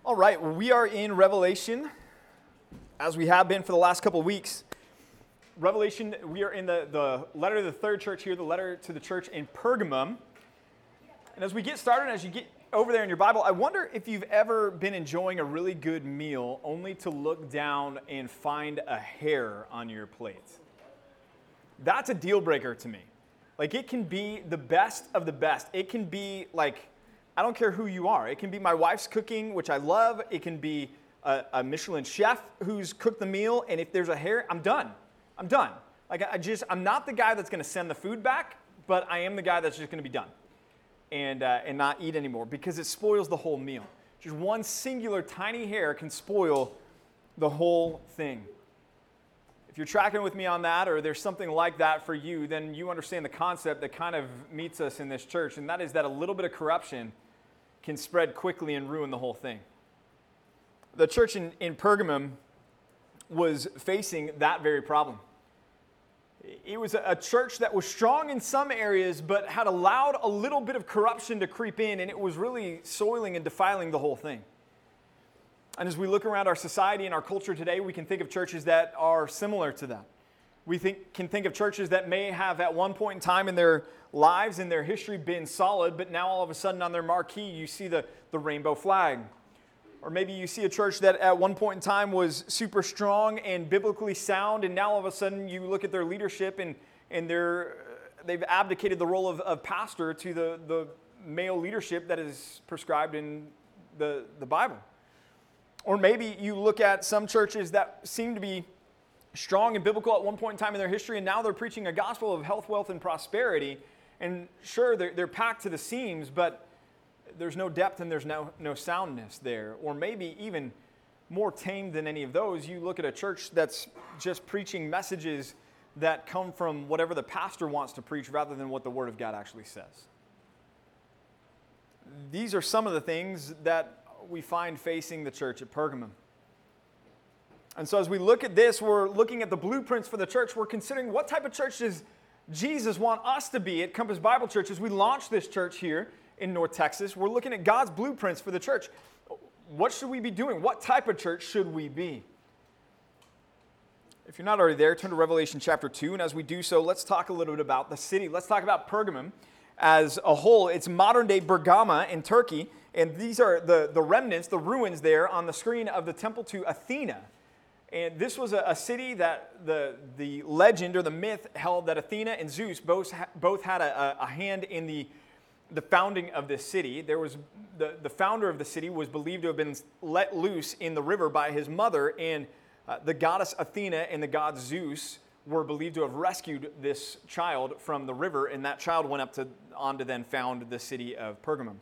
All right, well, we are in Revelation, as we have been for the last couple of weeks. Revelation, we are in the letter to the third church here, the letter to the church in Pergamum. And as we get started, as you get over there in your Bible, I wonder if you've ever been enjoying a really good meal only to look down and find a hair on your plate. That's a deal breaker to me. Like, it can be the best of the best. It can be like, I don't care who you are. It can be my wife's cooking, which I love. It can be a Michelin chef who's cooked the meal, and if there's a hair, I'm done. I'm done. Like, I'm not the guy that's going to send the food back, but I am the guy that's just going to be done and not eat anymore because it spoils the whole meal. Just one singular tiny hair can spoil the whole thing. If you're tracking with me on that, or there's something like that for you, then you understand the concept that kind of meets us in this church, and that is that a little bit of corruption can spread quickly and ruin the whole thing. The church in Pergamum was facing that very problem. It was a church that was strong in some areas, but had allowed a little bit of corruption to creep in, and it was really soiling and defiling the whole thing. And as we look around our society and our culture today, we can think of churches that are similar to that. We can think of churches that may have at one point in time in their lives, in their history, been solid, but now all of a sudden on their marquee you see the rainbow flag. Or maybe you see a church that at one point in time was super strong and biblically sound, and now all of a sudden you look at their leadership and they've abdicated the role of pastor to the male leadership that is prescribed in the Bible. Or maybe you look at some churches that seem to be strong and biblical at one point in time in their history, and now they're preaching a gospel of health, wealth, and prosperity. And sure, they're packed to the seams, but there's no depth and there's no soundness there. Or maybe even more tame than any of those, you look at a church that's just preaching messages that come from whatever the pastor wants to preach rather than what the Word of God actually says. These are some of the things that we find facing the church at Pergamum. And so as we look at this, we're looking at the blueprints for the church. We're considering what type of church does Jesus want us to be at Compass Bible Church as we launch this church here in North Texas. We're looking at God's blueprints for the church. What should we be doing? What type of church should we be? If you're not already there, turn to Revelation chapter 2. And as we do so, let's talk a little bit about the city. Let's talk about Pergamum as a whole. It's modern-day Bergama in Turkey. And these are the remnants, the ruins there on the screen of the temple to Athena. And this was a city that the legend or the myth held that Athena and Zeus both had a hand in the founding of this city. There was the founder of the city was believed to have been let loose in the river by his mother, and the goddess Athena and the god Zeus were believed to have rescued this child from the river, and that child went on to then found the city of Pergamum.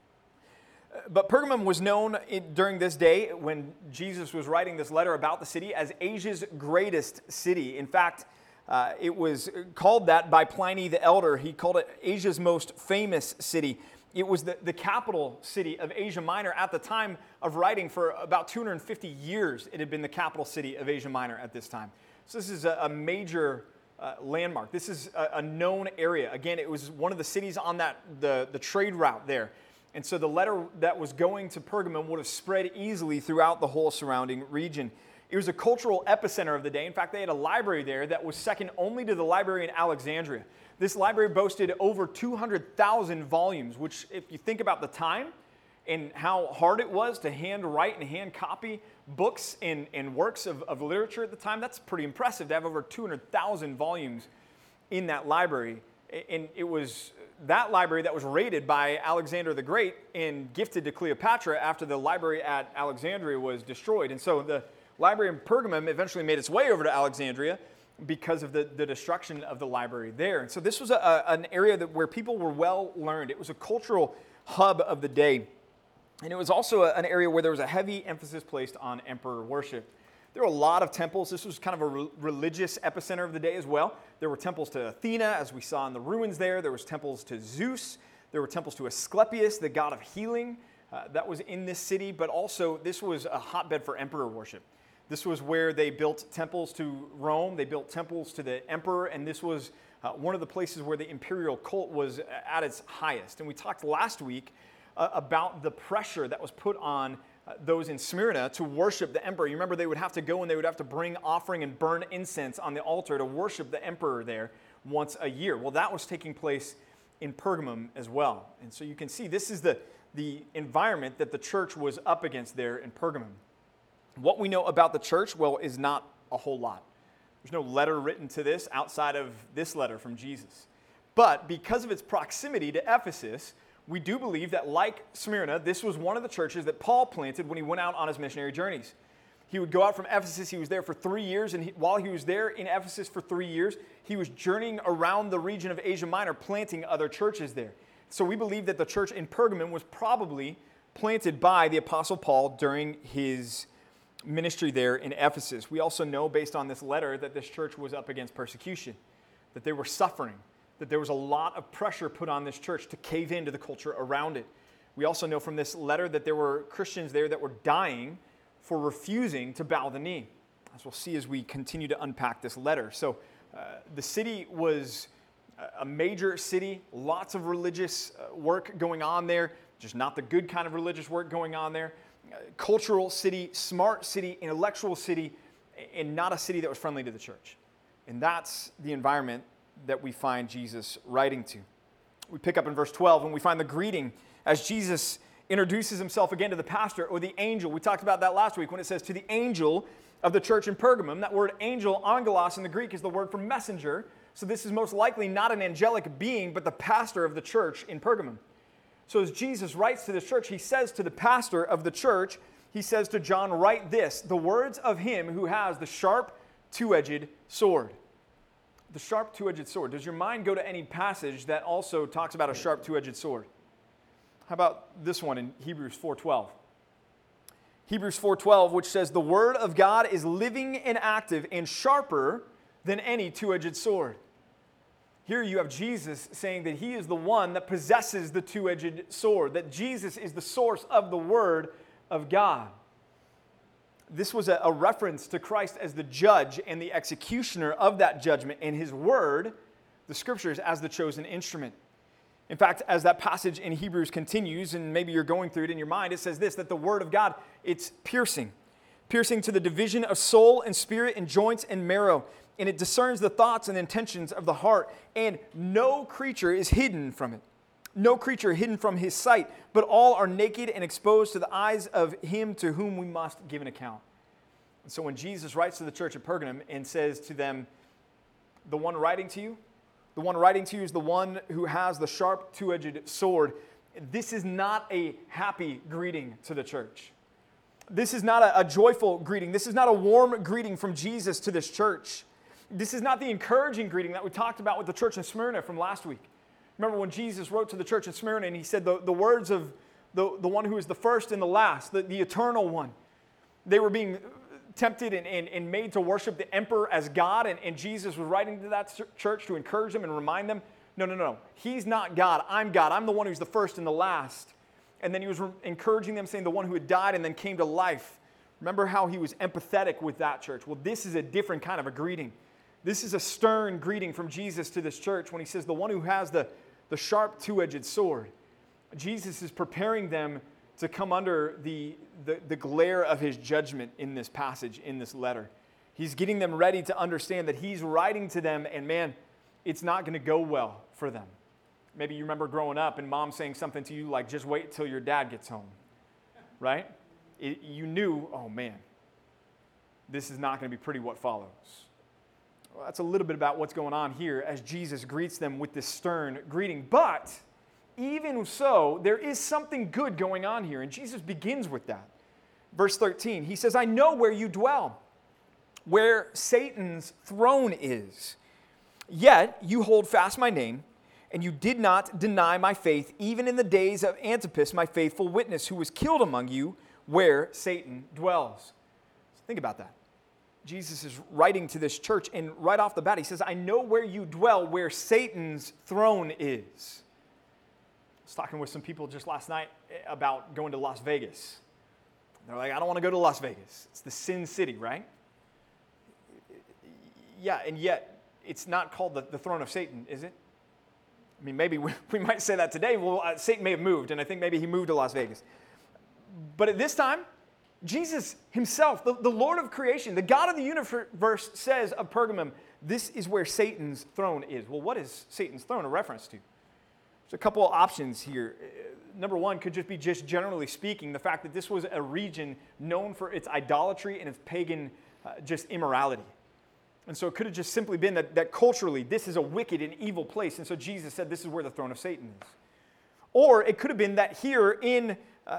But Pergamum was known during this day when Jesus was writing this letter about the city as Asia's greatest city. In fact, it was called that by Pliny the Elder. He called it Asia's most famous city. It was the capital city of Asia Minor at the time of writing. For about 250 years, it had been the capital city of Asia Minor at this time. So this is a major landmark. This is a known area. Again, it was one of the cities on the trade route there. And so the letter that was going to Pergamum would have spread easily throughout the whole surrounding region. It was a cultural epicenter of the day. In fact, they had a library there that was second only to the library in Alexandria. This library boasted over 200,000 volumes, which if you think about the time and how hard it was to hand write and hand copy books and works of literature at the time, that's pretty impressive to have over 200,000 volumes in that library. And it was that library that was raided by Alexander the Great and gifted to Cleopatra after the library at Alexandria was destroyed. And so the library in Pergamum eventually made its way over to Alexandria because of the destruction of the library there. And so this was an area where people were well learned. It was a cultural hub of the day. And it was also an area where there was a heavy emphasis placed on emperor worship. There were a lot of temples. This was kind of a religious epicenter of the day as well. There were temples to Athena, as we saw in the ruins there. There was temples to Zeus. There were temples to Asclepius, the god of healing, that was in this city. But also, this was a hotbed for emperor worship. This was where they built temples to Rome. They built temples to the emperor. And this was one of the places where the imperial cult was at its highest. And we talked last week about the pressure that was put on those in Smyrna to worship the emperor. You remember they would have to go and they would have to bring offering and burn incense on the altar to worship the emperor there once a year. Well, that was taking place in Pergamum as well. And so you can see this is the environment that the church was up against there in Pergamum. What we know about the church, well, is not a whole lot. There's no letter written to this outside of this letter from Jesus. But because of its proximity to Ephesus, we do believe that, like Smyrna, this was one of the churches that Paul planted when he went out on his missionary journeys. He would go out from Ephesus. He was there for 3 years, and while he was there in Ephesus for 3 years, he was journeying around the region of Asia Minor, planting other churches there. So we believe that the church in Pergamum was probably planted by the Apostle Paul during his ministry there in Ephesus. We also know, based on this letter, that this church was up against persecution, that they were suffering, that there was a lot of pressure put on this church to cave into the culture around it. We also know from this letter that there were Christians there that were dying for refusing to bow the knee, as we'll see as we continue to unpack this letter. So the city was a major city, lots of religious work going on there, just not the good kind of religious work going on there. Cultural city, smart city, intellectual city, and not a city that was friendly to the church. And that's the environment that we find Jesus writing to. We pick up in verse 12 and we find the greeting as Jesus introduces himself again to the pastor or the angel. We talked about that last week when it says to the angel of the church in Pergamum. That word angel, angelos in the Greek, is the word for messenger. So this is most likely not an angelic being, but the pastor of the church in Pergamum. So as Jesus writes to the church, he says to the pastor of the church, he says to John, write this, the words of him who has the sharp two-edged sword. The sharp two-edged sword. Does your mind go to any passage that also talks about a sharp two-edged sword? How about this one in Hebrews 4:12? Hebrews 4:12, which says, the word of God is living and active and sharper than any two-edged sword. Here you have Jesus saying that he is the one that possesses the two-edged sword, that Jesus is the source of the word of God. This was a reference to Christ as the judge and the executioner of that judgment, and his word, the scriptures, as the chosen instrument. In fact, as that passage in Hebrews continues, and maybe you're going through it in your mind, it says this, that the word of God, it's piercing to the division of soul and spirit and joints and marrow, and it discerns the thoughts and intentions of the heart, and no creature is hidden from it. No creature hidden from his sight, but all are naked and exposed to the eyes of him to whom we must give an account. And so when Jesus writes to the church at Pergamum and says to them, the one writing to you is the one who has the sharp two-edged sword. This is not a happy greeting to the church. This is not a joyful greeting. This is not a warm greeting from Jesus to this church. This is not the encouraging greeting that we talked about with the church in Smyrna from last week. Remember when Jesus wrote to the church in Smyrna and he said the words of the one who is the first and the last, the eternal one. They were being tempted and made to worship the emperor as God, and Jesus was writing to that church to encourage them and remind them, no. He's not God. I'm God. I'm the one who's the first and the last. And then he was encouraging them, saying the one who had died and then came to life. Remember how he was empathetic with that church. Well, this is a different kind of a greeting. This is a stern greeting from Jesus to this church when he says the one who has the sharp two-edged sword. Jesus is preparing them to come under the glare of his judgment in this passage, in this letter. He's getting them ready to understand that he's writing to them, and man, it's not going to go well for them. Maybe you remember growing up and mom saying something to you like, just wait till your dad gets home, right? You knew, oh man, this is not going to be pretty what follows. Well, that's a little bit about what's going on here as Jesus greets them with this stern greeting. But even so, there is something good going on here, and Jesus begins with that. Verse 13, he says, I know where you dwell, where Satan's throne is. Yet you hold fast my name, and you did not deny my faith, even in the days of Antipas, my faithful witness, who was killed among you, where Satan dwells. So think about that. Jesus is writing to this church, and right off the bat, he says, I know where you dwell, where Satan's throne is. I was talking with some people just last night about going to Las Vegas. They're like, I don't want to go to Las Vegas. It's the sin city, right? Yeah, and yet it's not called the throne of Satan, is it? I mean, maybe we might say that today. Well, Satan may have moved, and I think maybe he moved to Las Vegas. But at this time, Jesus himself, the Lord of creation, the God of the universe, says of Pergamum, this is where Satan's throne is. Well, what is Satan's throne a reference to? There's a couple of options here. Number one could just be, just generally speaking, the fact that this was a region known for its idolatry and its pagan just immorality. And so it could have just simply been that culturally this is a wicked and evil place, and so Jesus said this is where the throne of Satan is. Or it could have been that here in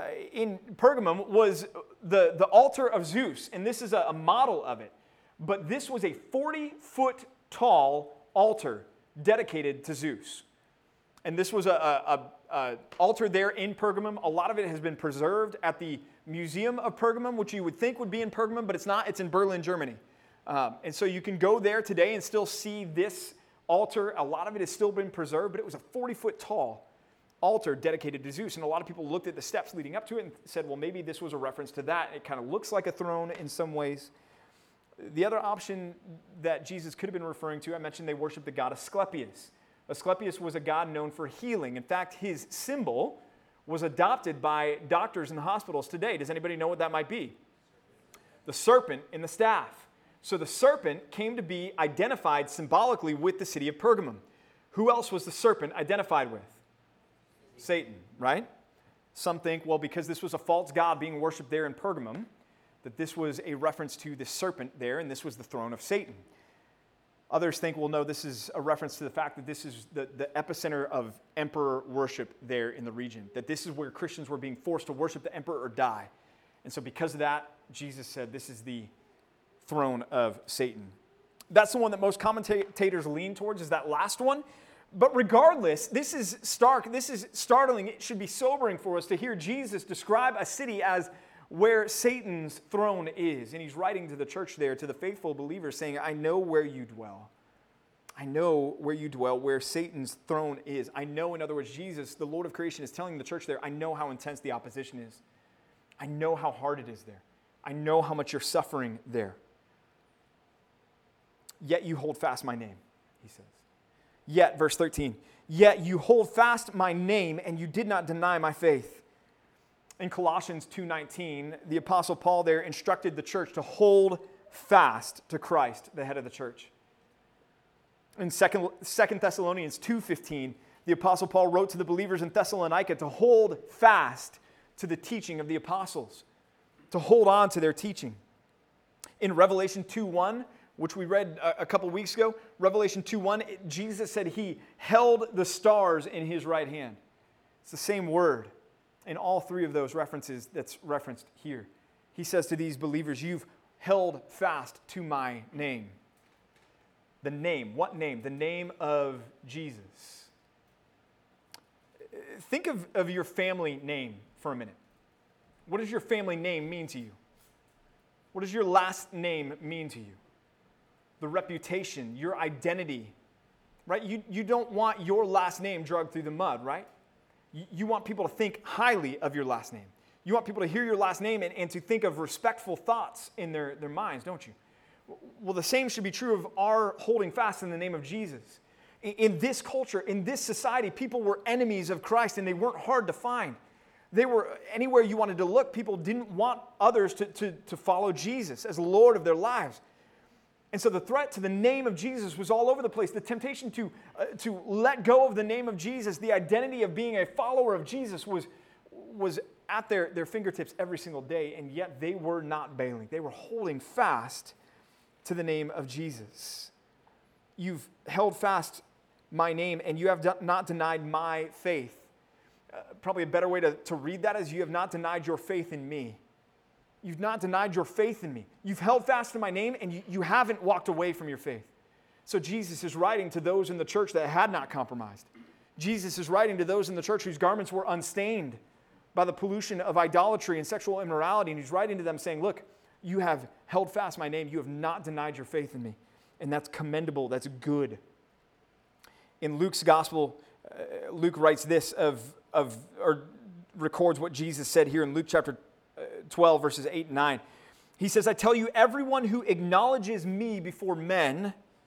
Pergamum was the altar of Zeus, and this is a model of it. But this was a 40-foot tall altar dedicated to Zeus. And this was a altar there in Pergamum. A lot of it has been preserved at the Museum of Pergamum, which you would think would be in Pergamum, but it's not. It's in Berlin, Germany. And so you can go there today and still see this altar. A lot of it has still been preserved, but it was a 40-foot tall altar dedicated to Zeus. And a lot of people looked at the steps leading up to it and said, well, maybe this was a reference to that. It kind of looks like a throne in some ways. The other option that Jesus could have been referring to, I mentioned they worshiped the god Asclepius. Asclepius was a god known for healing. In fact, his symbol was adopted by doctors in hospitals today. Does anybody know what that might be? The serpent in the staff. So the serpent came to be identified symbolically with the city of Pergamum. Who else was the serpent identified with? Satan, right? Some think, well, because this was a false god being worshipped there in Pergamum, that this was a reference to the serpent there, and this was the throne of Satan. Others think, well, no, this is a reference to the fact that this is the epicenter of emperor worship there in the region, that this is where Christians were being forced to worship the emperor or die. And so because of that, Jesus said this is the throne of Satan. That's the one that most commentators lean towards, is that last one. But regardless, this is stark, this is startling. It should be sobering for us to hear Jesus describe a city as where Satan's throne is. And he's writing to the church there, to the faithful believers, saying, I know where you dwell. I know where you dwell, where Satan's throne is. I know, in other words, Jesus, the Lord of creation, is telling the church there, I know how intense the opposition is. I know how hard it is there. I know how much you're suffering there. Yet you hold fast my name, he says. Yet, verse 13, yet you hold fast my name and you did not deny my faith. In Colossians 2:19, the Apostle Paul there instructed the church to hold fast to Christ, the head of the church. In 2 Thessalonians 2:15, the Apostle Paul wrote to the believers in Thessalonica to hold fast to the teaching of the apostles, to hold on to their teaching. In Revelation 2:1, which we read a couple weeks ago, Revelation 2:1, Jesus said he held the stars in his right hand. It's the same word in all three of those references that's referenced here. He says to these believers, you've held fast to my name. The name, what name? The name of Jesus. Think of your family name for a minute. What does your family name mean to you? What does your last name mean to you? The reputation, your identity, right? You don't want your last name dragged through the mud, right? You want people to think highly of your last name. You want people to hear your last name and to think of respectful thoughts in their minds, don't you? Well, the same should be true of our holding fast in the name of Jesus. In this culture, in this society, people were enemies of Christ and they weren't hard to find. They were, anywhere you wanted to look, people didn't want others to follow Jesus as Lord of their lives. And so the threat to the name of Jesus was all over the place. The temptation to let go of the name of Jesus, the identity of being a follower of Jesus was at their fingertips every single day, and yet they were not bailing. They were holding fast to the name of Jesus. You've held fast my name, and you have not denied my faith. Probably a better way to read that is you have not denied your faith in me. You've not denied your faith in me. You've held fast to my name, and you haven't walked away from your faith. So Jesus is writing to those in the church that had not compromised. Jesus is writing to those in the church whose garments were unstained by the pollution of idolatry and sexual immorality, and he's writing to them saying, look, you have held fast my name. You have not denied your faith in me, and that's commendable. That's good. In Luke's gospel, Luke writes this or records what Jesus said here in Luke chapter 12, verses 8 and 9. He says, I tell you, everyone who acknowledges me before men,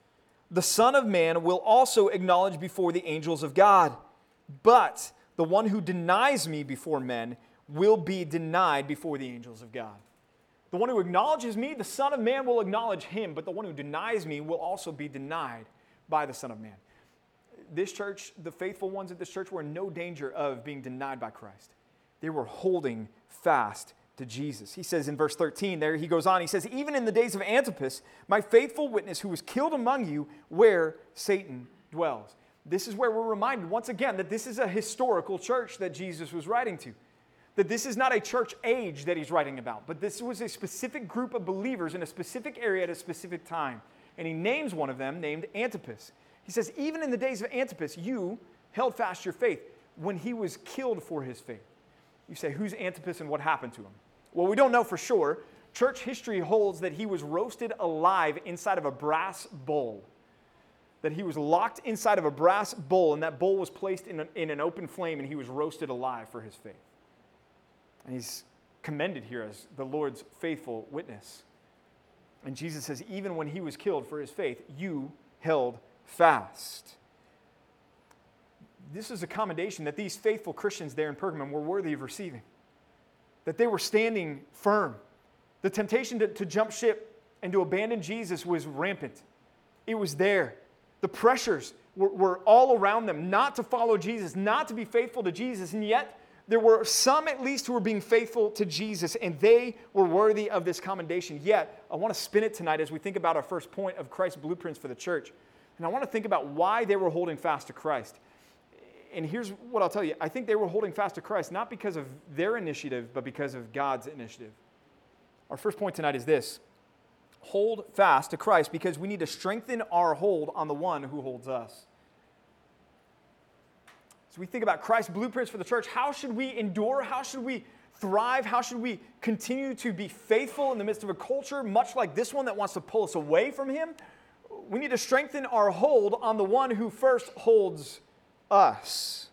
the Son of Man will also acknowledge before the angels of God. But the one who denies me before men will be denied before the angels of God. The one who acknowledges me, the Son of Man will acknowledge him, but the one who denies me will also be denied by the Son of Man. This church, the faithful ones at this church, were in no danger of being denied by Christ. They were holding fast to Jesus. He says in verse 13 there, he goes on, he says, even in the days of Antipas, my faithful witness who was killed among you, where Satan dwells. This is where we're reminded once again that this is a historical church that Jesus was writing to. That this is not a church age that he's writing about, but this was a specific group of believers in a specific area at a specific time. And he names one of them named Antipas. He says, even in the days of Antipas, you held fast your faith when he was killed for his faith. You say, who's Antipas and what happened to him? Well, we don't know for sure. Church history holds that he was roasted alive inside of a brass bowl. That he was locked inside of a brass bowl, and that bowl was placed in an open flame, and he was roasted alive for his faith. And he's commended here as the Lord's faithful witness. And Jesus says, even when he was killed for his faith, you held fast. This is a commendation that these faithful Christians there in Pergamum were worthy of receiving. That they were standing firm. The temptation to jump ship and to abandon Jesus was rampant. It was there. The pressures were all around them not to follow Jesus, not to be faithful to Jesus, and yet there were some at least who were being faithful to Jesus, and they were worthy of this commendation. Yet, I want to spin it tonight as we think about our first point of Christ's blueprints for the church. And I want to think about why they were holding fast to Christ. And here's what I'll tell you. I think they were holding fast to Christ not because of their initiative, but because of God's initiative. Our first point tonight is this. Hold fast to Christ because we need to strengthen our hold on the one who holds us. So we think about Christ's blueprints for the church. How should we endure? How should we thrive? How should we continue to be faithful in the midst of a culture much like this one that wants to pull us away from him? We need to strengthen our hold on the one who first holds us.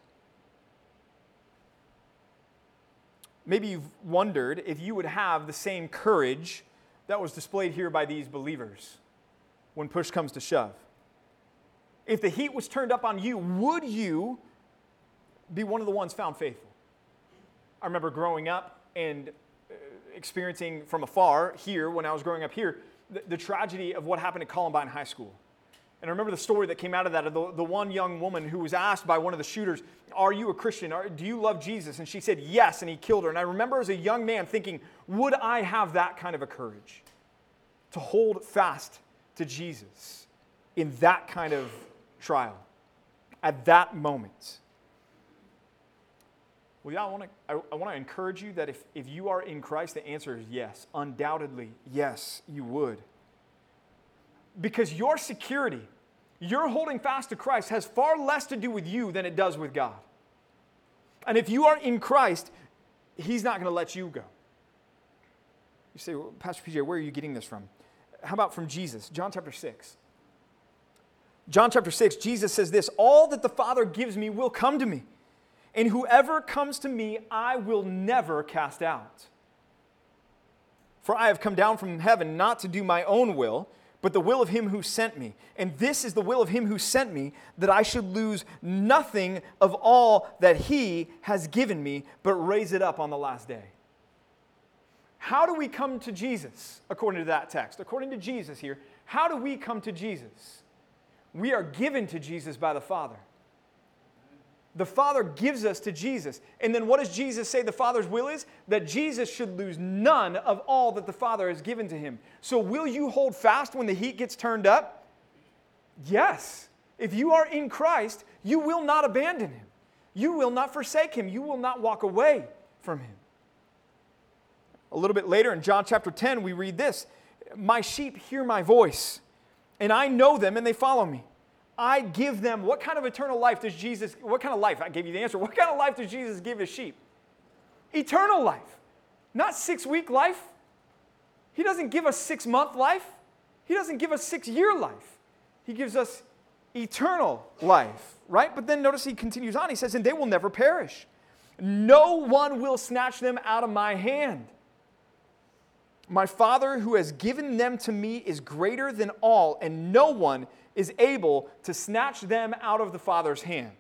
Maybe you've wondered if you would have the same courage that was displayed here by these believers when push comes to shove. If the heat was turned up on you, would you be one of the ones found faithful? I remember growing up and experiencing from afar here, when I was growing up here, the tragedy of what happened at Columbine High School. And I remember the story that came out of that, of the one young woman who was asked by one of the shooters, are you a Christian? Do you love Jesus? And she said, yes, and he killed her. And I remember as a young man thinking, would I have that kind of a courage to hold fast to Jesus in that kind of trial, at that moment? Well, yeah, I want to encourage you that if you are in Christ, the answer is yes. Undoubtedly, yes, you would. Because your security, your holding fast to Christ has far less to do with you than it does with God. And if you are in Christ, he's not going to let you go. You say, well, Pastor PJ, where are you getting this from? How about from Jesus? John chapter 6. John chapter 6, Jesus says this, all that the Father gives me will come to me. And whoever comes to me, I will never cast out. For I have come down from heaven not to do my own will, but the will of him who sent me. And this is the will of him who sent me, that I should lose nothing of all that he has given me, but raise it up on the last day. How do we come to Jesus, according to that text? According to Jesus here, how do we come to Jesus? We are given to Jesus by the Father. The Father gives us to Jesus. And then what does Jesus say the Father's will is? That Jesus should lose none of all that the Father has given to him. So will you hold fast when the heat gets turned up? Yes. If you are in Christ, you will not abandon him. You will not forsake him. You will not walk away from him. A little bit later in John chapter 10, we read this. My sheep hear my voice, and I know them, and they follow me. I give them, what kind of eternal life does Jesus, what kind of life? I gave you the answer. What kind of life does Jesus give his sheep? Eternal life. Not 6-week life. He doesn't give us 6-month life. He doesn't give us 6-year life. He gives us eternal life, right? But then notice he continues on. He says, and they will never perish. No one will snatch them out of my hand. My Father who has given them to me is greater than all, and no one is able to snatch them out of the Father's hand.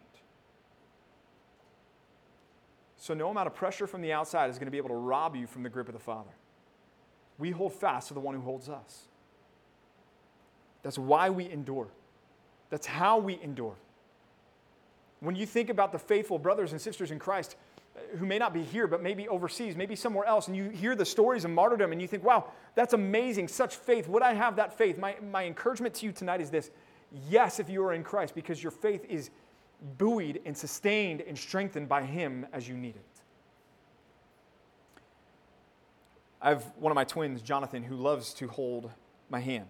So no amount of pressure from the outside is going to be able to rob you from the grip of the Father. We hold fast to the one who holds us. That's why we endure. That's how we endure. When you think about the faithful brothers and sisters in Christ who may not be here, but maybe overseas, maybe somewhere else, and you hear the stories of martyrdom and you think, wow, that's amazing, such faith. Would I have that faith? My encouragement to you tonight is this. Yes, if you are in Christ, because your faith is buoyed and sustained and strengthened by Him as you need it. I have one of my twins, Jonathan, who loves to hold my hand.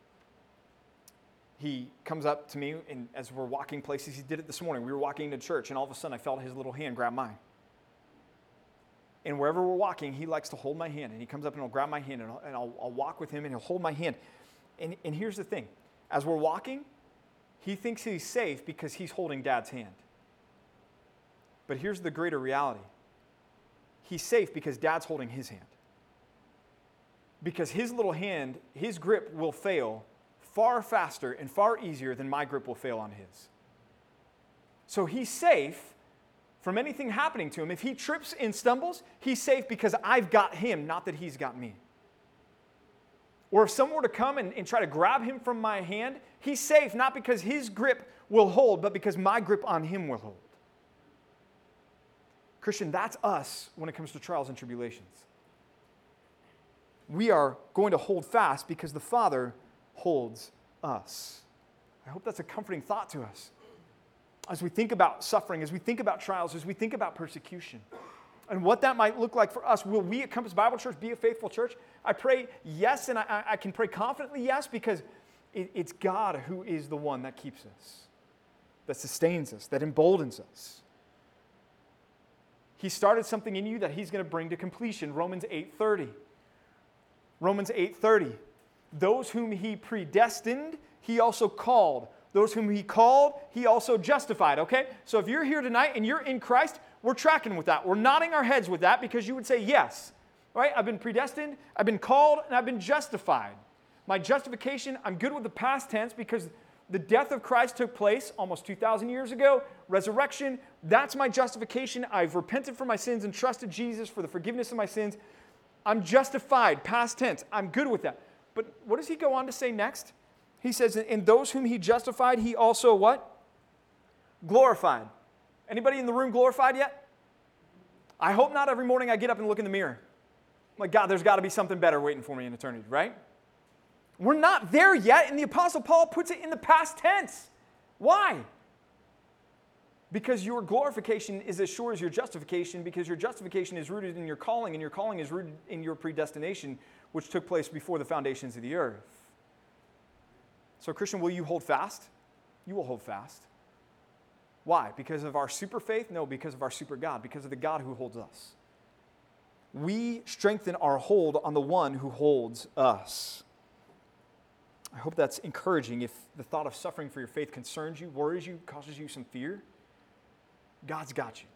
He comes up to me, and as we're walking places, he did it this morning. We were walking to church, and all of a sudden I felt his little hand grab mine. And wherever we're walking, he likes to hold my hand, and he comes up and he'll grab my hand, and I'll walk with him, and he'll hold my hand. And here's the thing. As we're walking, he thinks he's safe because he's holding Dad's hand. But here's the greater reality. He's safe because Dad's holding his hand. Because his little hand, his grip will fail far faster and far easier than my grip will fail on his. So he's safe from anything happening to him. If he trips and stumbles, he's safe because I've got him, not that he's got me. Or if someone were to come and try to grab him from my hand, he's safe not because his grip will hold, but because my grip on him will hold. Christian, that's us when it comes to trials and tribulations. We are going to hold fast because the Father holds us. I hope that's a comforting thought to us. As we think about suffering, as we think about trials, as we think about persecution, and what that might look like for us. Will we at Compass Bible Church be a faithful church? I pray yes, and I can pray confidently yes, because it's God who is the one that keeps us, that sustains us, that emboldens us. He started something in you that He's going to bring to completion. Romans 8:30. Romans 8:30. Those whom He predestined, He also called. Those whom He called, He also justified, okay? So if you're here tonight and you're in Christ, we're tracking with that. We're nodding our heads with that because you would say yes, right? I've been predestined, I've been called, and I've been justified. My justification, I'm good with the past tense because the death of Christ took place almost 2,000 years ago. Resurrection, that's my justification. I've repented for my sins and trusted Jesus for the forgiveness of my sins. I'm justified, past tense. I'm good with that. But what does he go on to say next? He says, in those whom He justified, He also what? Glorified. Anybody in the room glorified yet? I hope not. Every morning I get up and look in the mirror. I'm like, God, there's got to be something better waiting for me in eternity, right? We're not there yet, and the Apostle Paul puts it in the past tense. Why? Because your glorification is as sure as your justification, because your justification is rooted in your calling, and your calling is rooted in your predestination, which took place before the foundations of the earth. So, Christian, will you hold fast? You will hold fast. Why? Because of our super faith? No, because of our super God, because of the God who holds us. We strengthen our hold on the one who holds us. I hope that's encouraging. If the thought of suffering for your faith concerns you, worries you, causes you some fear, God's got you.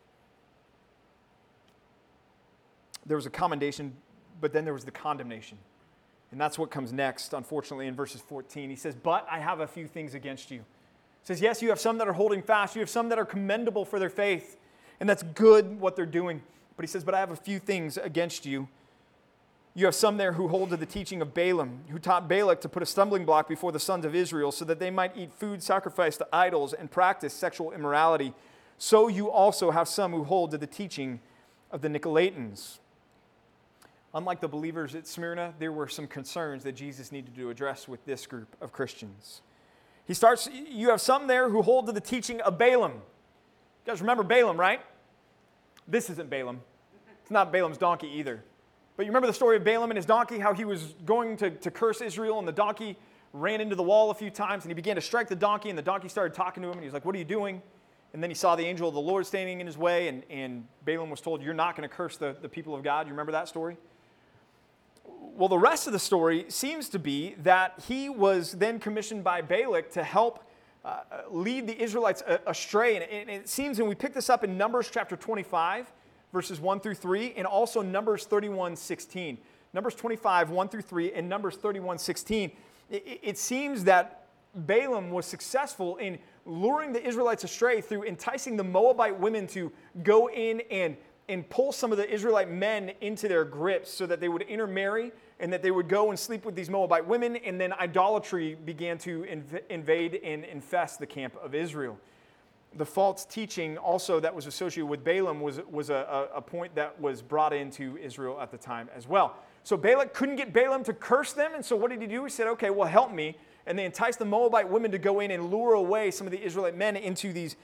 There was a commendation, but then there was the condemnation. And that's what comes next, unfortunately, in verses 14. He says, but I have a few things against you. He says, yes, you have some that are holding fast. You have some that are commendable for their faith. And that's good what they're doing. But he says, but I have a few things against you. You have some there who hold to the teaching of Balaam, who taught Balak to put a stumbling block before the sons of Israel so that they might eat food sacrificed to idols and practice sexual immorality. So you also have some who hold to the teaching of the Nicolaitans. Unlike the believers at Smyrna, there were some concerns that Jesus needed to address with this group of Christians. He starts, you have some there who hold to the teaching of Balaam. You guys remember Balaam, right? This isn't Balaam. It's not Balaam's donkey either. But you remember the story of Balaam and his donkey, how he was going to curse Israel, and the donkey ran into the wall a few times, and he began to strike the donkey, and the donkey started talking to him, and he was like, what are you doing? And then he saw the angel of the Lord standing in his way, and Balaam was told, you're not going to curse the people of God. You remember that story? Well, the rest of the story seems to be that he was then commissioned by Balak to help lead the Israelites astray. And it seems, and we pick this up in Numbers chapter 25, verses 1 through 3, and also Numbers 31:16. Numbers 25, 1 through 3, and Numbers 31, 16, it seems that Balaam was successful in luring the Israelites astray through enticing the Moabite women to go in and pull some of the Israelite men into their grips so that they would intermarry and that they would go and sleep with these Moabite women, and then idolatry began to invade and infest the camp of Israel. The false teaching also that was associated with Balaam was a point that was brought into Israel at the time as well. So Balak couldn't get Balaam to curse them, and so what did he do? He said, okay, well, help me. And they enticed the Moabite women to go in and lure away some of the Israelite men into these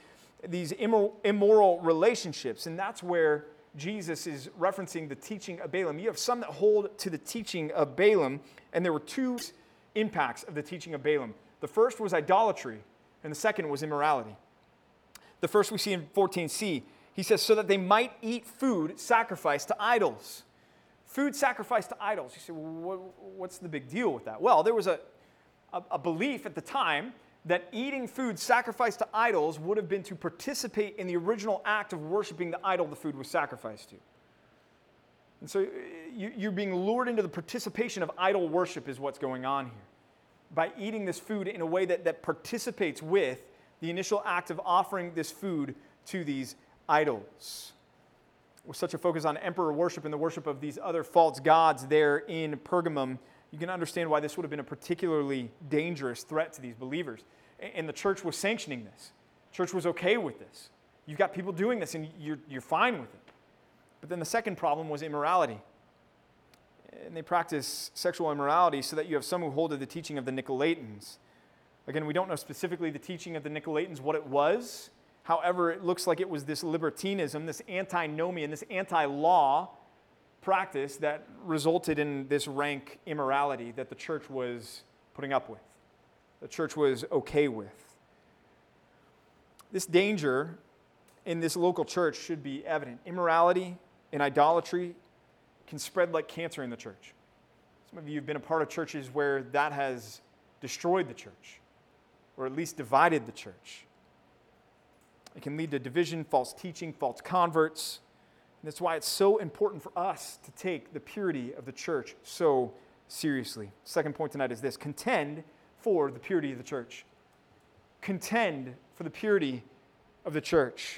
immoral relationships. And that's where Jesus is referencing the teaching of Balaam. You have some that hold to the teaching of Balaam, and there were two impacts of the teaching of Balaam. The first was idolatry, and the second was immorality. The first we see in 14c. He says, so that they might eat food sacrificed to idols. Food sacrificed to idols. You say, well, what's the big deal with that? Well, there was a belief at the time that eating food sacrificed to idols would have been to participate in the original act of worshiping the idol the food was sacrificed to. And so you're being lured into the participation of idol worship is what's going on here. By eating this food in a way that participates with the initial act of offering this food to these idols. With such a focus on emperor worship and the worship of these other false gods there in Pergamum, you can understand why this would have been a particularly dangerous threat to these believers. And the church was sanctioning this. The church was okay with this. You've got people doing this and you're fine with it. But then the second problem was immorality. And they practice sexual immorality so that you have some who hold to the teaching of the Nicolaitans. Again, we don't know specifically the teaching of the Nicolaitans, what it was. However, it looks like it was this libertinism, this antinomian, this anti-law practice that resulted in this rank immorality that the church was putting up with, the church was okay with. This danger in this local church should be evident. Immorality and idolatry can spread like cancer in the church. Some of you have been a part of churches where that has destroyed the church, or at least divided the church. It can lead to division, false teaching, false converts. And that's why it's so important for us to take the purity of the church so seriously. Second point tonight is this: contend for the purity of the church. Contend for the purity of the church.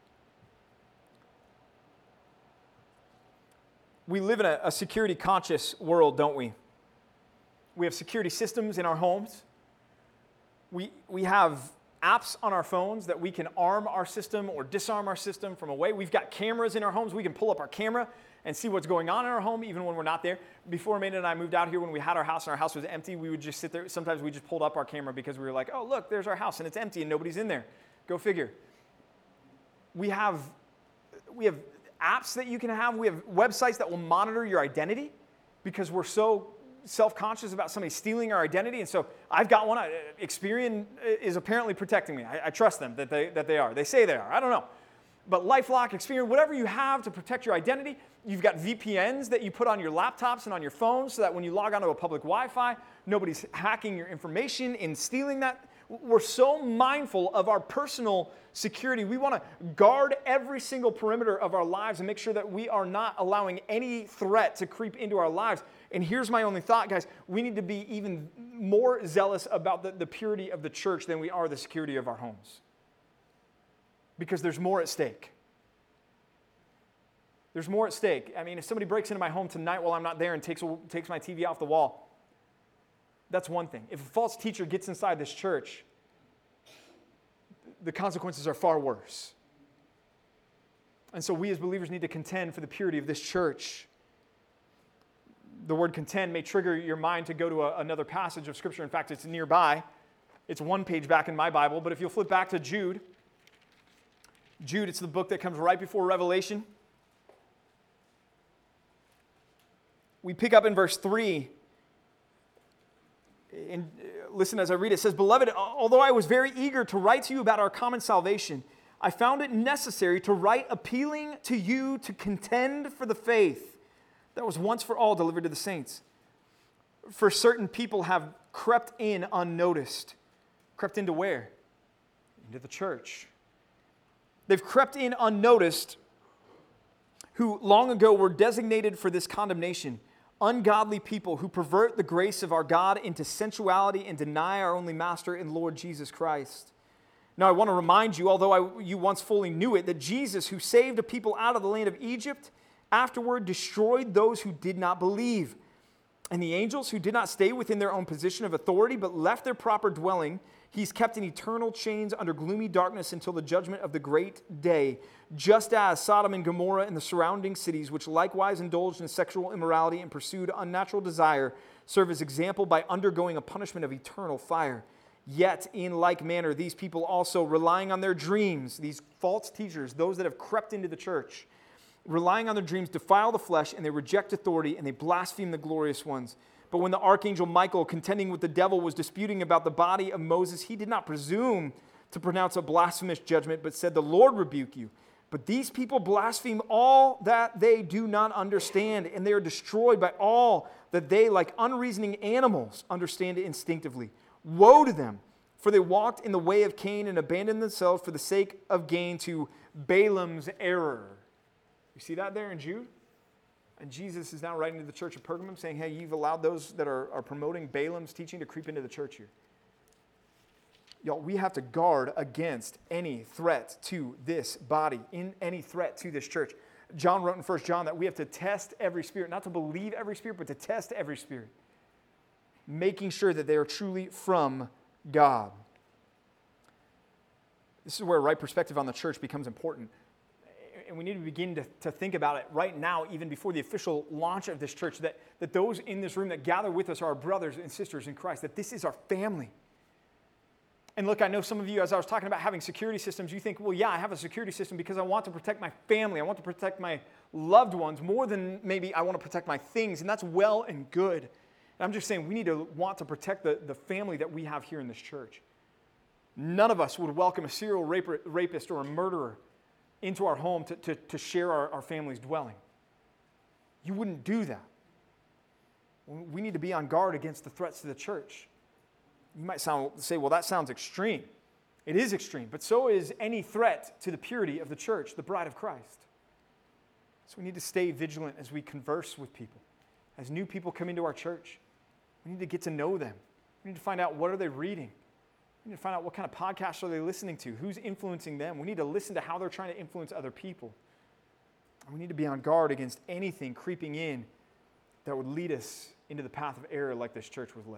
We live in a security-conscious world, don't we? We have security systems in our homes. We have apps on our phones that we can arm our system or disarm our system from away. We've got cameras in our homes. We can pull up our camera and see what's going on in our home even when we're not there. Before Amanda and I moved out here, when we had our house and our house was empty, we would just sit there. Sometimes we just pulled up our camera because we were like, oh, look, there's our house and it's empty and nobody's in there. Go figure. We have apps that you can have. We have websites that will monitor your identity because we're so self-conscious about somebody stealing our identity. And so I've got one. Experian is apparently protecting me. I trust them that they are. They say they are. I don't know. But LifeLock, Experian, whatever you have to protect your identity, you've got VPNs that you put on your laptops and on your phones so that when you log onto a public Wi-Fi, nobody's hacking your information and stealing that. We're so mindful of our personal security. We want to guard every single perimeter of our lives and make sure that we are not allowing any threat to creep into our lives. And here's my only thought, guys. We need to be even more zealous about the purity of the church than we are the security of our homes. Because there's more at stake. There's more at stake. I mean, if somebody breaks into my home tonight while I'm not there and takes my TV off the wall, that's one thing. If a false teacher gets inside this church, the consequences are far worse. And so we as believers need to contend for the purity of this church. The word contend may trigger your mind to go to another passage of Scripture. In fact, it's nearby. It's one page back in my Bible. But if you'll flip back to Jude, it's the book that comes right before Revelation. We pick up in verse 3. And listen as I read it. It says, "Beloved, although I was very eager to write to you about our common salvation, I found it necessary to write appealing to you to contend for the faith that was once for all delivered to the saints. For certain people have crept in unnoticed." Crept into where? Into the church. They've crept in unnoticed, who long ago were designated for this condemnation, ungodly people who pervert the grace of our God into sensuality and deny our only Master and Lord Jesus Christ. Now, I want to remind you, although you once fully knew it, that Jesus, who saved a people out of the land of Egypt, afterward destroyed those who did not believe. And the angels who did not stay within their own position of authority, but left their proper dwelling, he's kept in eternal chains under gloomy darkness until the judgment of the great day, just as Sodom and Gomorrah and the surrounding cities, which likewise indulged in sexual immorality and pursued unnatural desire, serve as example by undergoing a punishment of eternal fire. Yet, in like manner, these people also, relying on their dreams, these false teachers, those that have crept into the church, relying on their dreams, defile the flesh, and they reject authority, and they blaspheme the glorious ones. But when the archangel Michael, contending with the devil, was disputing about the body of Moses, he did not presume to pronounce a blasphemous judgment, but said, "The Lord rebuke you." But these people blaspheme all that they do not understand, and they are destroyed by all that they, like unreasoning animals, understand instinctively. Woe to them, for they walked in the way of Cain and abandoned themselves for the sake of gain to Balaam's error. You see that there in Jude? And Jesus is now writing to the church of Pergamum saying, hey, you've allowed those that are promoting Balaam's teaching to creep into the church here. Y'all, we have to guard against any threat to this body, any threat to this church. John wrote in 1 John that we have to test every spirit, not to believe every spirit, but to test every spirit, making sure that they are truly from God. This is where right perspective on the church becomes important. And we need to begin to think about it right now, even before the official launch of this church, that those in this room that gather with us are our brothers and sisters in Christ, that this is our family. And look, I know some of you, as I was talking about having security systems, you think, well, yeah, I have a security system because I want to protect my family. I want to protect my loved ones more than maybe I want to protect my things. And that's well and good. And I'm just saying we need to want to protect the family that we have here in this church. None of us would welcome a serial rapist or a murderer into our home to share our family's dwelling. You wouldn't do that. We need to be on guard against the threats to the church. You might say, well, that sounds extreme. It is extreme, but so is any threat to the purity of the church, the bride of Christ. So we need to stay vigilant as we converse with people. As new people come into our church, we need to get to know them. We need to find out, what are they reading? We need to find out what kind of podcasts are they listening to? Who's influencing them? We need to listen to how they're trying to influence other people. And we need to be on guard against anything creeping in that would lead us into the path of error like this church was led.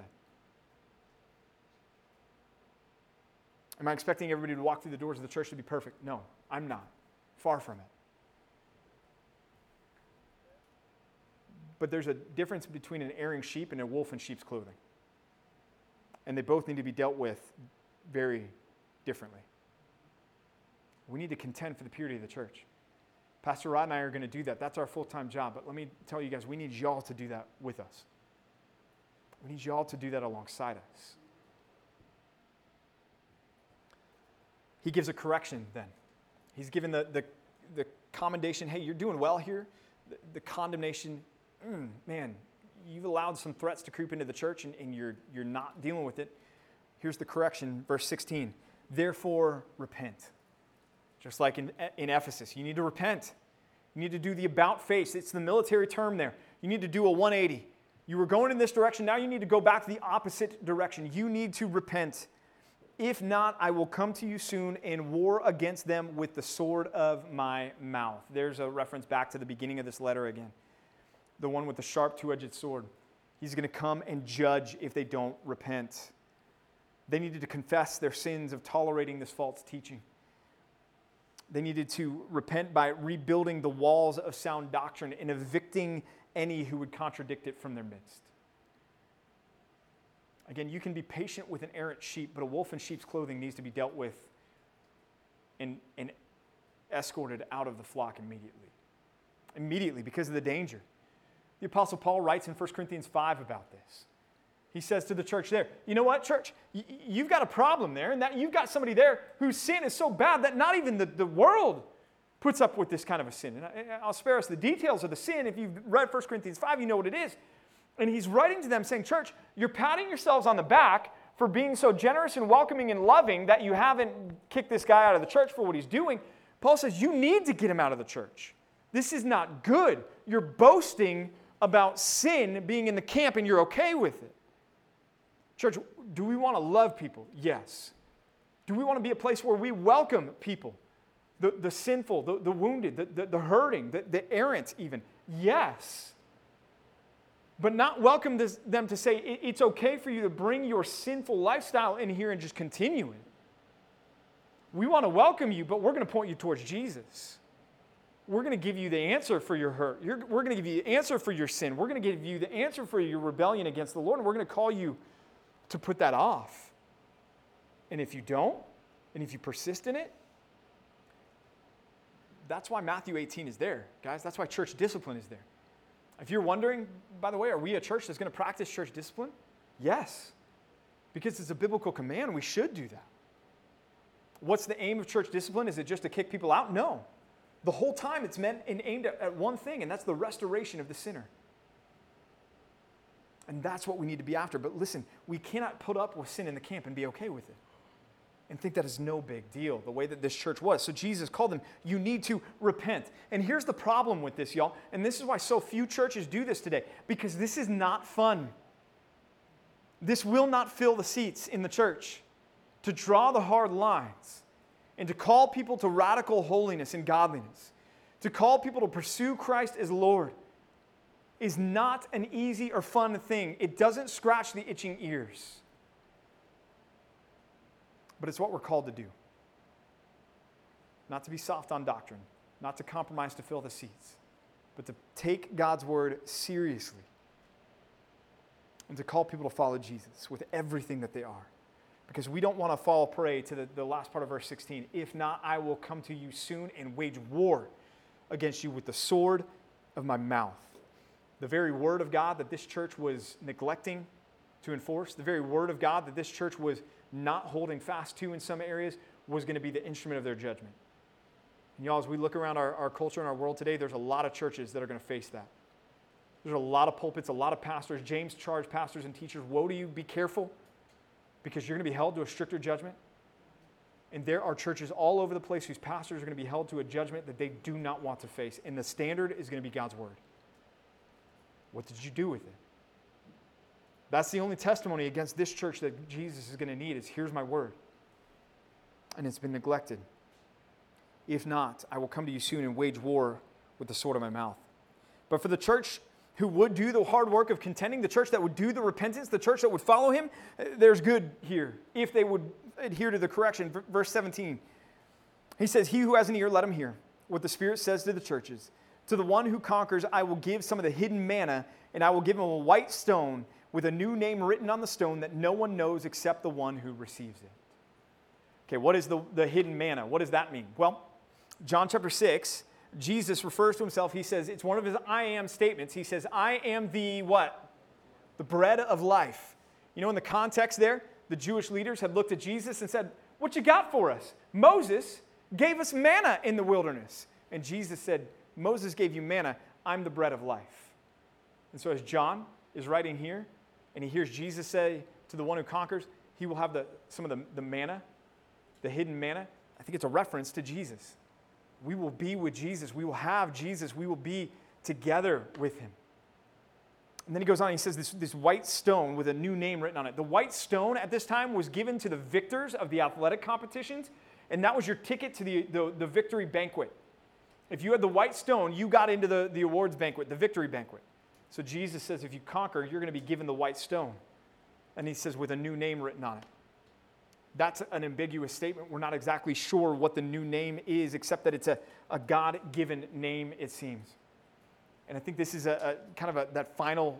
Am I expecting everybody to walk through the doors of the church to be perfect? No, I'm not. Far from it. But there's a difference between an erring sheep and a wolf in sheep's clothing. And they both need to be dealt with very differently. We need to contend for the purity of the church. Pastor Rod and I are going to do that. That's our full-time job. But let me tell you guys, we need y'all to do that with us. We need y'all to do that alongside us. He gives a correction then. He's given the commendation, hey, you're doing well here. The condemnation, man, you've allowed some threats to creep into the church and you're not dealing with it. Here's the correction, verse 16. Therefore, repent. Just like in Ephesus, you need to repent. You need to do the about face. It's the military term there. You need to do a 180. You were going in this direction. Now you need to go back the opposite direction. You need to repent. If not, I will come to you soon and war against them with the sword of my mouth. There's a reference back to the beginning of this letter again. The one with the sharp two-edged sword. He's going to come and judge if they don't repent. They needed to confess their sins of tolerating this false teaching. They needed to repent by rebuilding the walls of sound doctrine and evicting any who would contradict it from their midst. Again, you can be patient with an errant sheep, but a wolf in sheep's clothing needs to be dealt with and escorted out of the flock immediately. Immediately, because of the danger. The Apostle Paul writes in 1 Corinthians 5 about this. He says to the church there, you know what, church? You've got a problem there, and that you've got somebody there whose sin is so bad that not even the world puts up with this kind of a sin. And I'll spare us the details of the sin. If you've read 1 Corinthians 5, you know what it is. And he's writing to them saying, church, you're patting yourselves on the back for being so generous and welcoming and loving that you haven't kicked this guy out of the church for what he's doing. Paul says you need to get him out of the church. This is not good. You're boasting about sin being in the camp and you're okay with it. Church, do we want to love people? Yes. Do we want to be a place where we welcome people? The sinful, the wounded, the hurting, the errant even? Yes. But not welcome them to say, it's okay for you to bring your sinful lifestyle in here and just continue it. We want to welcome you, but we're going to point you towards Jesus. We're going to give you the answer for your hurt. We're going to give you the answer for your sin. We're going to give you the answer for your rebellion against the Lord, and we're going to call you to put that off. And if you don't, and if you persist in it, that's why Matthew 18 is there, guys. That's why church discipline is there. If you're wondering, by the way, are we a church that's going to practice church discipline? Yes, because it's a biblical command. We should do that. What's the aim of church discipline? Is it just to kick people out? No. The whole time it's meant and aimed at one thing, and that's the restoration of the sinner. And that's what we need to be after. But listen, we cannot put up with sin in the camp and be okay with it and think that is no big deal, the way that this church was. So Jesus called them, you need to repent. And here's the problem with this, y'all, and this is why so few churches do this today, because this is not fun. This will not fill the seats in the church. To draw the hard lines and to call people to radical holiness and godliness, to call people to pursue Christ as Lord, is not an easy or fun thing. It doesn't scratch the itching ears. But it's what we're called to do. Not to be soft on doctrine, not to compromise to fill the seats, but to take God's word seriously and to call people to follow Jesus with everything that they are. Because we don't want to fall prey to the last part of verse 16. If not, I will come to you soon and wage war against you with the sword of my mouth. The very word of God that this church was neglecting to enforce, the very word of God that this church was not holding fast to in some areas, was going to be the instrument of their judgment. And y'all, as we look around our culture and our world today, there's a lot of churches that are going to face that. There's a lot of pulpits, a lot of pastors. James charged pastors and teachers, woe to you, be careful, because you're going to be held to a stricter judgment. And there are churches all over the place whose pastors are going to be held to a judgment that they do not want to face. And the standard is going to be God's word. What did you do with it? That's the only testimony against this church that Jesus is going to need is, here's my word. And it's been neglected. If not, I will come to you soon and wage war with the sword of my mouth. But for the church who would do the hard work of contending, the church that would do the repentance, the church that would follow him, there's good here, if they would adhere to the correction. Verse 17, he says, he who has an ear, let him hear what the Spirit says to the churches. To the one who conquers, I will give some of the hidden manna, and I will give him a white stone with a new name written on the stone that no one knows except the one who receives it. Okay, what is the hidden manna? What does that mean? Well, John chapter 6, Jesus refers to himself. He says, it's one of his I am statements. He says, I am the what? The bread of life. You know, in the context there, the Jewish leaders had looked at Jesus and said, what you got for us? Moses gave us manna in the wilderness. And Jesus said, Moses gave you manna. I'm the bread of life. And so as John is writing here, and he hears Jesus say to the one who conquers, he will have some of the manna, the hidden manna. I think it's a reference to Jesus. We will be with Jesus. We will have Jesus. We will be together with him. And then he goes on, he says this white stone with a new name written on it. The white stone at this time was given to the victors of the athletic competitions, and that was your ticket to the victory banquet. If you had the white stone, you got into the awards banquet, the victory banquet. So Jesus says if you conquer, you're going to be given the white stone. And he says with a new name written on it. That's an ambiguous statement. We're not exactly sure what the new name is, except that it's a God-given name, it seems. And I think this is a kind of that final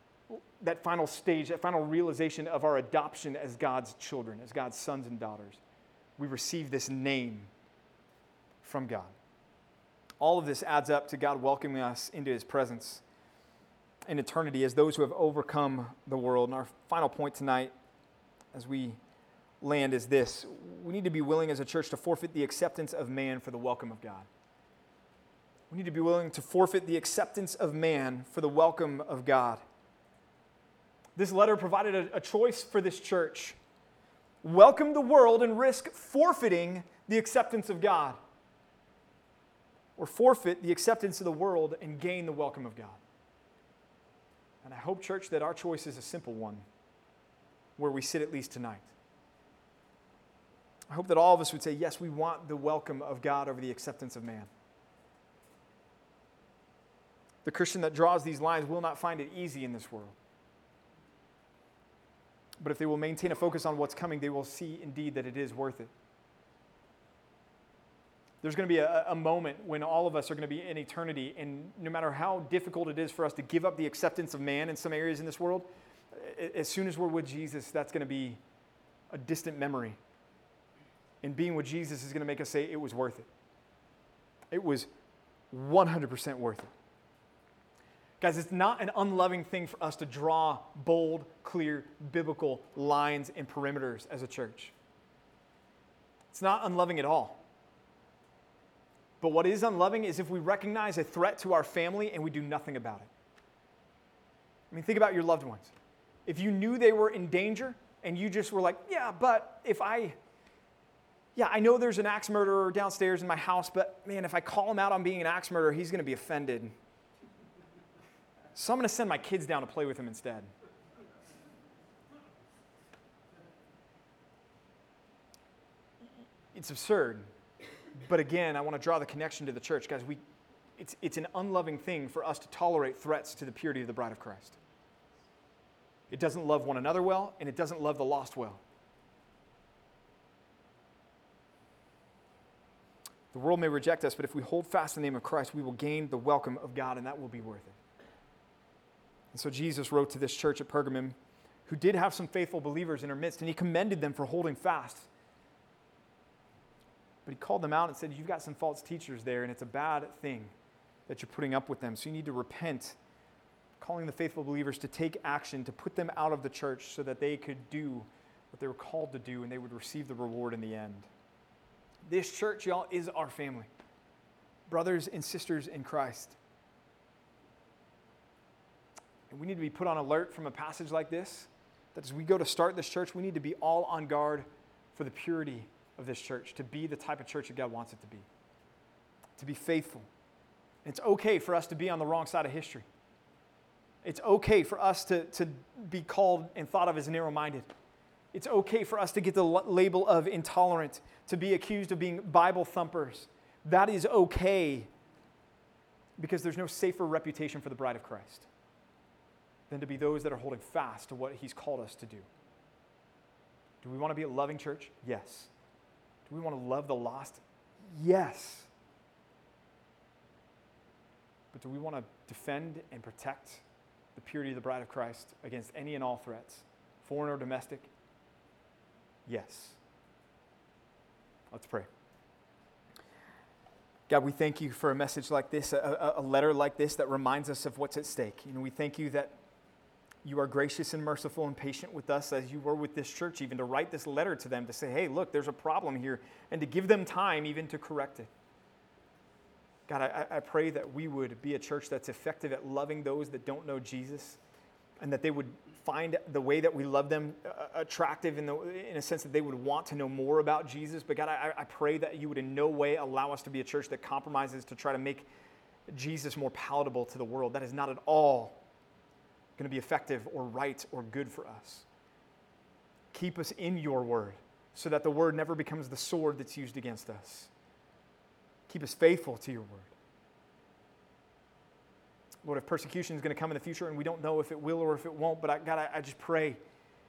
stage, that final realization of our adoption as God's children, as God's sons and daughters. We receive this name from God. All of this adds up to God welcoming us into his presence in eternity as those who have overcome the world. And our final point tonight, as we land, is this. We need to be willing as a church to forfeit the acceptance of man for the welcome of God. We need to be willing to forfeit the acceptance of man for the welcome of God. This letter provided a choice for this church. Welcome the world and risk forfeiting the acceptance of God. Or forfeit the acceptance of the world and gain the welcome of God. And I hope, church, that our choice is a simple one, where we sit at least tonight. I hope that all of us would say, yes, we want the welcome of God over the acceptance of man. The Christian that draws these lines will not find it easy in this world. But if they will maintain a focus on what's coming, they will see indeed that it is worth it. There's going to be a moment when all of us are going to be in eternity, and no matter how difficult it is for us to give up the acceptance of man in some areas in this world, as soon as we're with Jesus, that's going to be a distant memory. And being with Jesus is going to make us say it was worth it. It was 100% worth it. Guys, it's not an unloving thing for us to draw bold, clear, biblical lines and perimeters as a church. It's not unloving at all. But what is unloving is if we recognize a threat to our family and we do nothing about it. I mean, think about your loved ones. If you knew they were in danger and you just were like, I know there's an axe murderer downstairs in my house, but man, if I call him out on being an axe murderer, he's going to be offended. So I'm going to send my kids down to play with him instead. It's absurd. But again, I want to draw the connection to the church. Guys, it's an unloving thing for us to tolerate threats to the purity of the bride of Christ. It doesn't love one another well, and it doesn't love the lost well. The world may reject us, but if we hold fast in the name of Christ, we will gain the welcome of God, and that will be worth it. And so Jesus wrote to this church at Pergamum, who did have some faithful believers in her midst, and he commended them for holding fast. But he called them out and said, you've got some false teachers there, and it's a bad thing that you're putting up with them. So you need to repent, calling the faithful believers to take action, to put them out of the church so that they could do what they were called to do, and they would receive the reward in the end. This church, y'all, is our family. Brothers and sisters in Christ. And we need to be put on alert from a passage like this, that as we go to start this church, we need to be all on guard for the purity of this church, to be the type of church that God wants it to be faithful. And it's okay for us to be on the wrong side of history. It's okay for us to be called and thought of as narrow-minded. It's okay for us to get the label of intolerant, to be accused of being Bible thumpers. That is okay, because there's no safer reputation for the bride of Christ than to be those that are holding fast to what he's called us to do. Do we want to be a loving church? Yes. Do we want to love the lost? Yes. But do we want to defend and protect the purity of the bride of Christ against any and all threats, foreign or domestic? Yes. Let's pray. God, we thank you for a message like this, a letter like this that reminds us of what's at stake. We thank you that you are gracious and merciful and patient with us as you were with this church, even to write this letter to them to say, hey, look, there's a problem here, and to give them time even to correct it. God, I pray that we would be a church that's effective at loving those that don't know Jesus, and that they would find the way that we love them attractive in a sense that they would want to know more about Jesus. But God, I pray that you would in no way allow us to be a church that compromises to try to make Jesus more palatable to the world. That is not at all going to be effective or right or good for us. Keep us in your word so that the word never becomes the sword that's used against us. Keep us faithful to your word. Lord, if persecution is going to come in the future, and we don't know if it will or if it won't, but God, I just pray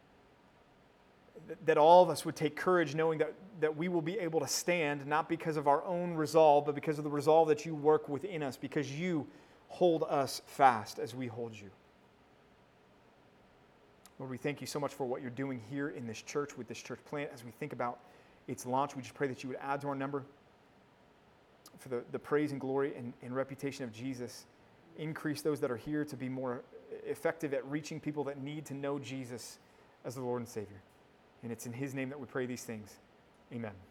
that all of us would take courage knowing that we will be able to stand, not because of our own resolve, but because of the resolve that you work within us, because you hold us fast as we hold you. Lord, we thank you so much for what you're doing here in this church with this church plant. As we think about its launch, we just pray that you would add to our number for the praise and glory and reputation of Jesus. Increase those that are here to be more effective at reaching people that need to know Jesus as the Lord and Savior. And it's in his name that we pray these things. Amen.